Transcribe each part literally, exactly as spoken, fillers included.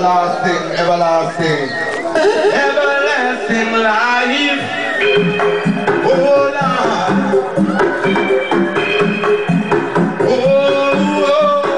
everlasting, everlasting, everlasting life. Oh Lord. Oh, oh,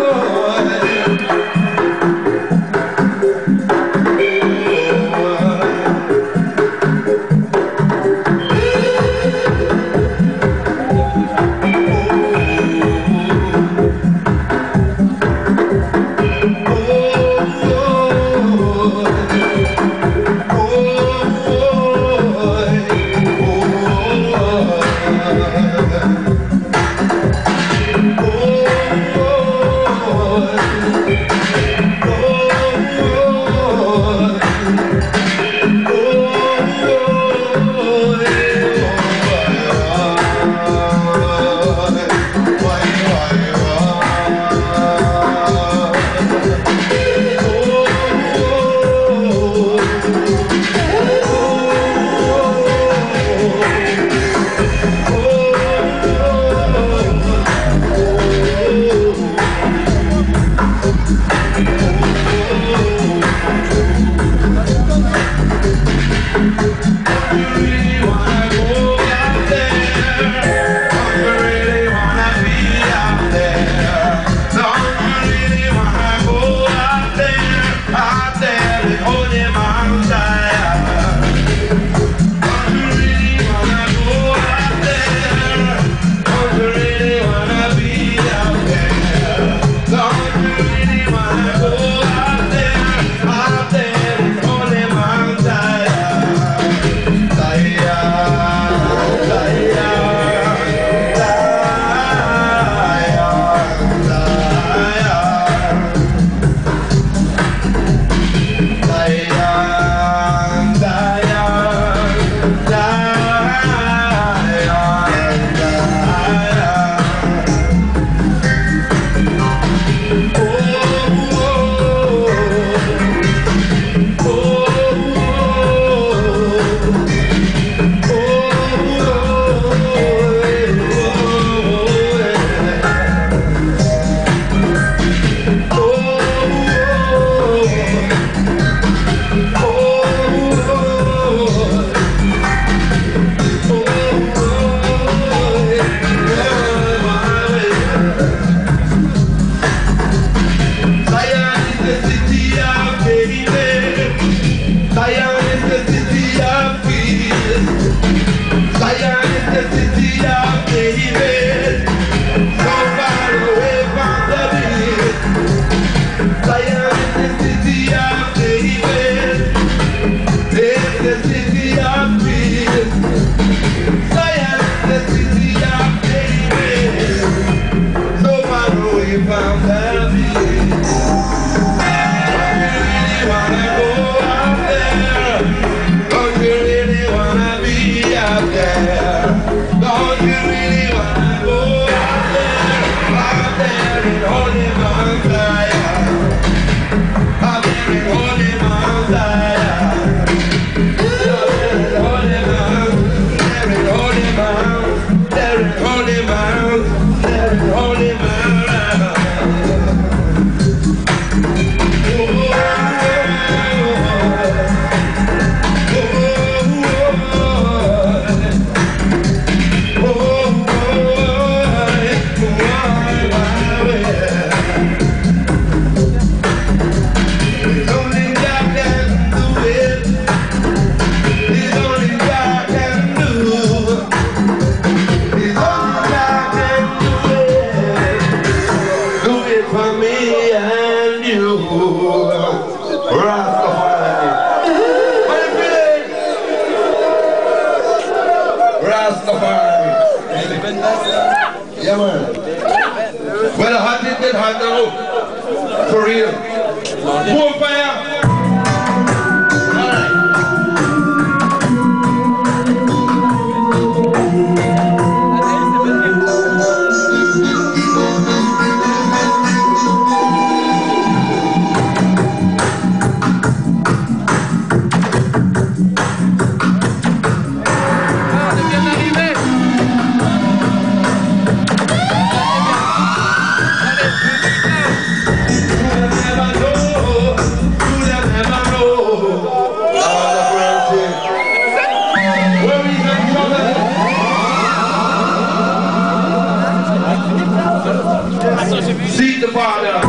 Yeah, man. Well, hot it get hot now. For real. More fire. Seek the Father.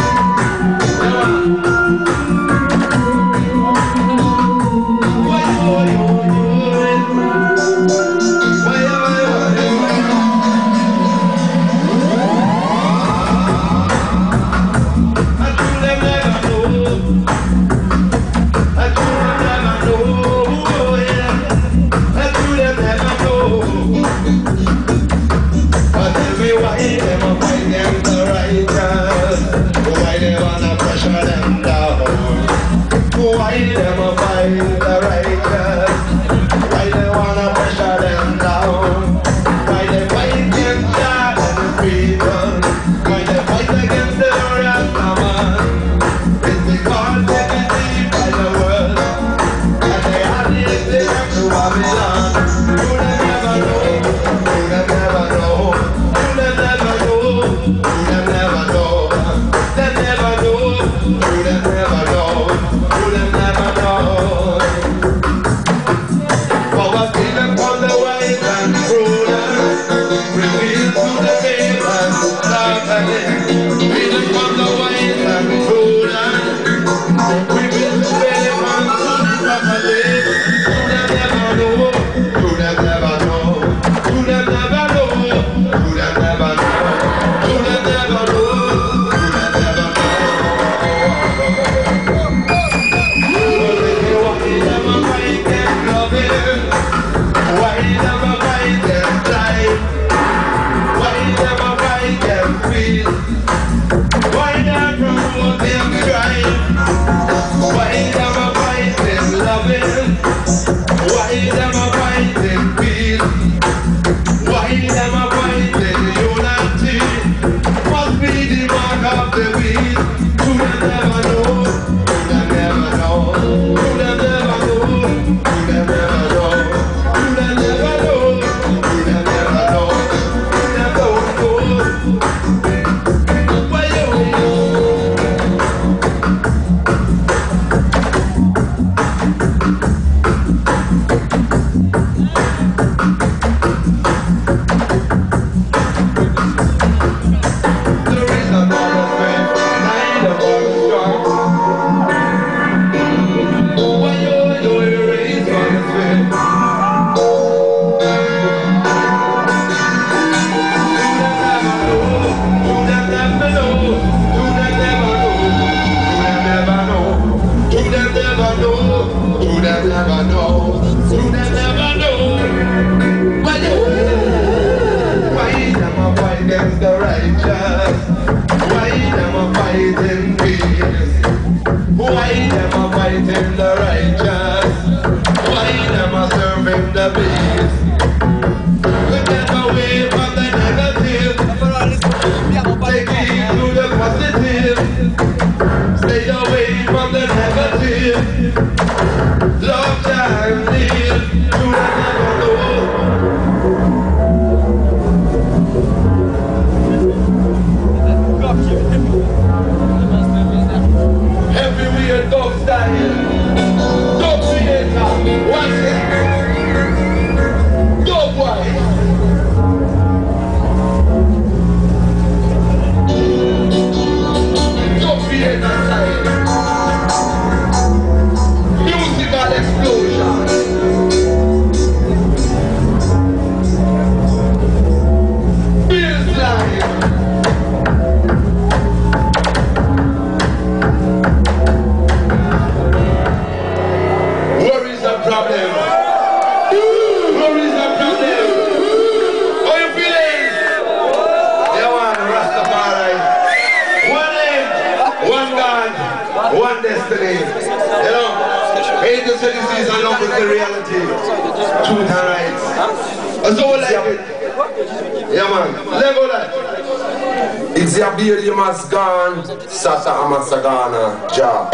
Sasa Amasagana, Ja.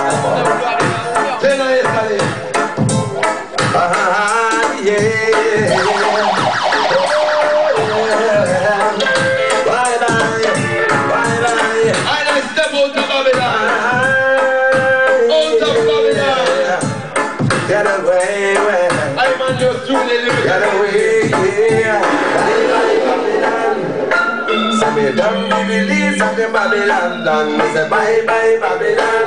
Ah, yeah. Bye bye, bye bye. I step out of Babylon. Out of Babylon. Get away, I'm on your truly living. Get away, yeah. Bye bye, Babylon. I made them be released of the Babylon land. Me say bye bye Babylon.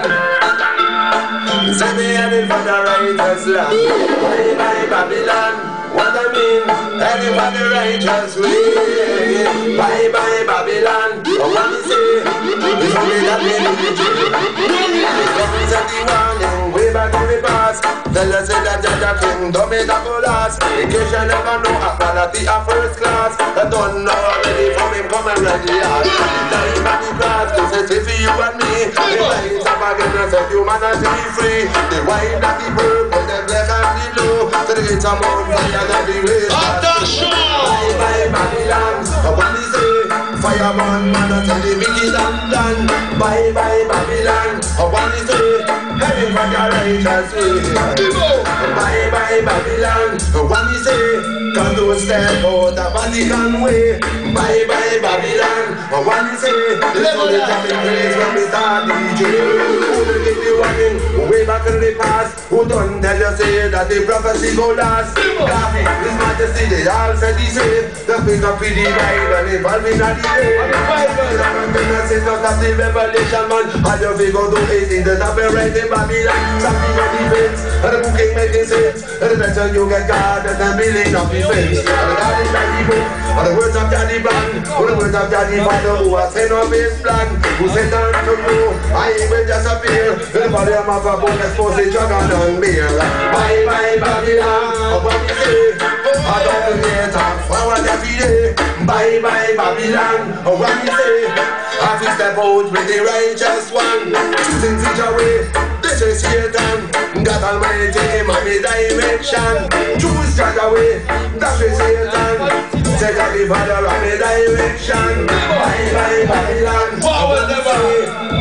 Say me heading for the righteous land. Bye bye Babylon. What I mean, heading for the righteous way. Bye bye Babylon. What me say? It's only that we need to do. It comes at the warning, way back in the past. Tell us that Jaja kingdom is a full last. In case you never know, a quality a first class. I don't know already from him come and ready hard. Time at the cross, this is it for you and me. The light of forgiveness of humanity free. The wine that the purple, the black and the blue. To the gates of Mount Zion every way. Bye bye Babylon. What we say? Fireman, man, I tell the wicked and done. Bye bye Babylon. What we say? Heading for the righteous way. Bye bye Babylon. What we say? Cause don't step out the Vatican way. Bye bye Babylon. What we say? Let's go to the place when we start D J. Who will give you warning? Way back in the past. Who don't tell you say that the prophecy go last? Coffee, His Majesty, they all said he said. The pick up in the Bible, involving at the day. The Bible is not that the revelation man. All your figure do is in the top and right in Babylon. Something on the fence, and the booking making sense. And the better you get God, and the building of the fence. And the God is like the book, and the words of Daddy Ban. And the words of Daddy Father who has sent up his plan. Who said unto you, I will just appear. The body of a book expose the dragon and bear. Bye bye Babylon, what we say? I don't get talk forward every day. Bye bye Babylon, what we say? I feel step out with the righteous one. Choosing which way, this is Satan. God Almighty him on the direction. Choose God away, that is Satan. Take a the Father on the direction. Bye bye Babylon, what we say?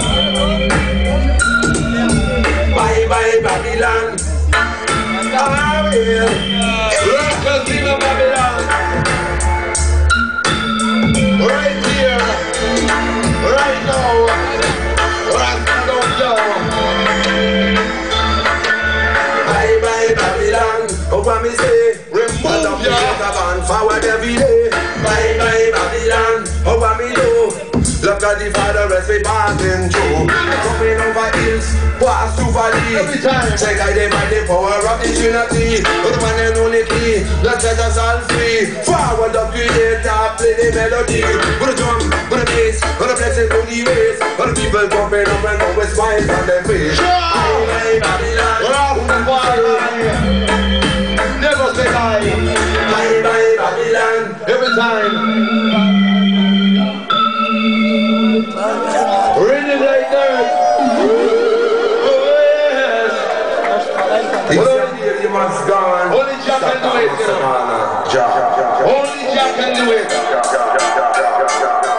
Bye bye Babylon. I will Welcome to Babylon. Right here, right now, right now. Bye bye Babylon. What me say? Remove your cabin forward every day. Bye bye Babylon. What me do? Look at the Father as we passing through. Coming over hills, pass through valley. Every time, check out them by the power of the Trinity. The one and only key, let's set us all free. Forward up creator, play the melody. Put a drum, put a bass, put a blessing on the waist. Put the people jumping up and down with smiles on their face. Bye bye Babylon. Never say bye. Bye bye Babylon. Every time. Really like that. Oh yes. Only you must gone. Only Jack can do it. Only Jack can do it.